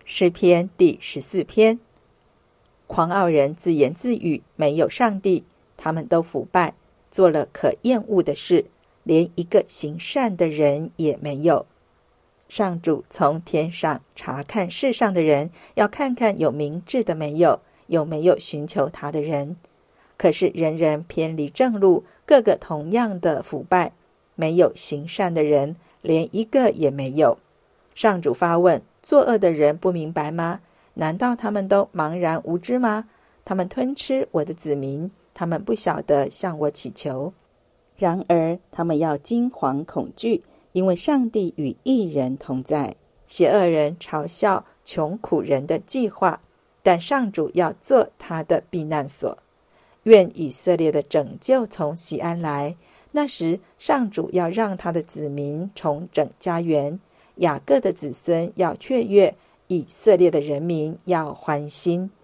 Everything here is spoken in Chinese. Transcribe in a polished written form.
诗篇第14篇。狂傲人自言自语，没有上帝，他们都腐败，做了可厌恶的事，连一个行善的人也没有。上主从天上查看世上的人，要看看有明智的没有，有没有寻求他的人。可是人人偏离正路，个个同样的腐败，没有行善的人，连一个也没有。上主发问：作恶的人不明白吗？难道他们都茫然无知吗？他们吞吃我的子民，他们不晓得向我祈求。然而他们要惊惶恐惧，因为上帝与义人同在。邪恶人嘲笑穷苦人的计划，但上主要做他的避难所。愿以色列的拯救从锡安来，那时上主要让他的子民重整家园，雅各的子孙要雀跃，以色列的人民要欢心。